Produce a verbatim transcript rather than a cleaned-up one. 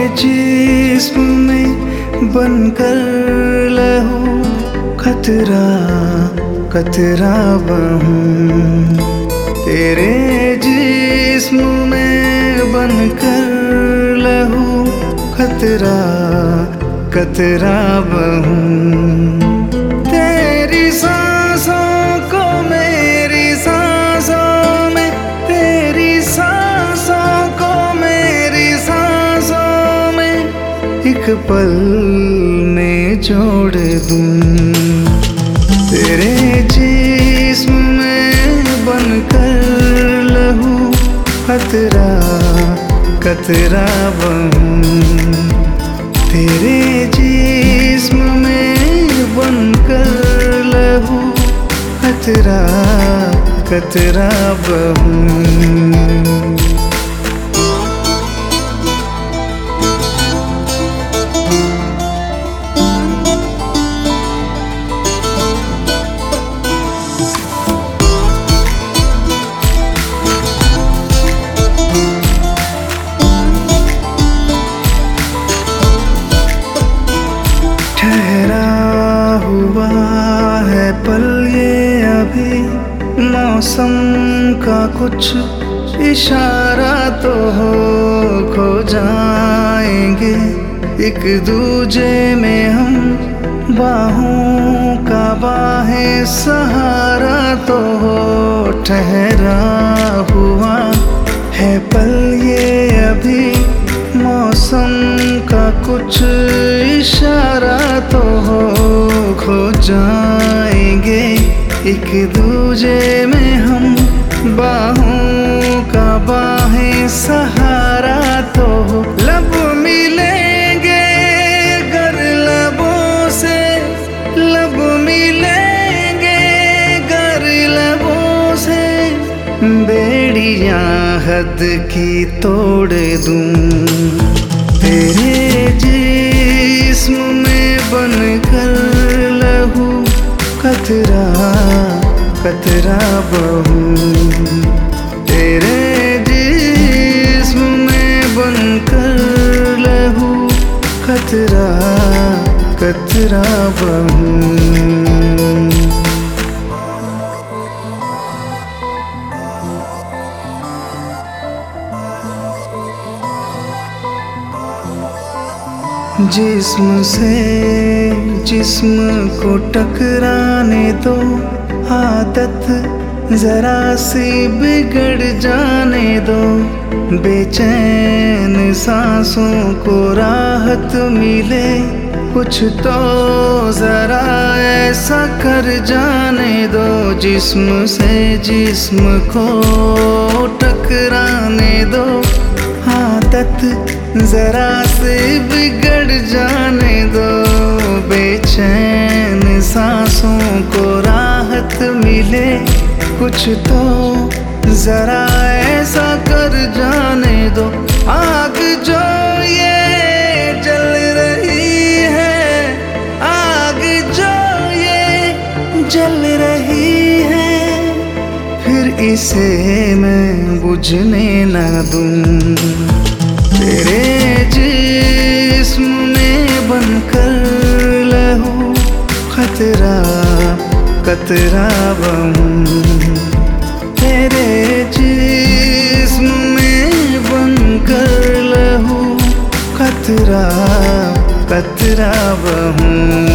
जिस्म में बनकर लहू कतरा कतरा बहूं, तेरे जिस्म में बनकर लहू कतरा कतरा बहूं। तेरी सांसों को मेरी सांसों में, तेरी सांसों को मेरी सांसों में एक पल में जोड़ दूं। तेरे जिस्म में बनकर लहू कतरा कतरा बहूं, तेरे जिस्म में बनकर लहू कतरा कतरा बहूं। ठहरा हुआ है पल ये अभी, मौसम का कुछ इशारा तो हो, खो जाएंगे एक दूजे में हम, बाहों का बाहें सहारा तो हो। ठहरा हुआ है पल ये अभी, मौसम का कुछ इशारा तो हो, खो जाएंगे एक दूजे में हम, बाहों का बाहें सहारा तो हो। लब मिलेंगे गर लबों से, लब मिलेंगे गर लबों से, बेड़ियां हद की तोड़ दूं। तेरे जिस्म में बनकर लहू कतरा कतरा बहूं, तेरे जिस्म में बनकर लहू कतरा कतरा बहूं। जिस्म से जिस्म को टकराने दो, आदत जरा सी बिगड़ जाने दो, बेचैन सांसों को राहत मिले, कुछ तो जरा ऐसा कर जाने दो। जिस्म से जिस्म को टकराने दो, आदत जरा से बिगड़ जाने दो, बेचैन सांसों को राहत मिले, कुछ तो जरा ऐसा कर जाने दो। आग जो ये जल रही है, आग जो ये जल रही है, फिर इसे मैं बुझने ना दूं। तेरे जिस्म में बनकर लहू कतरा कतरा बहूं, तेरे जिस्म में बनकर लहू कतरा कतरा बहूं।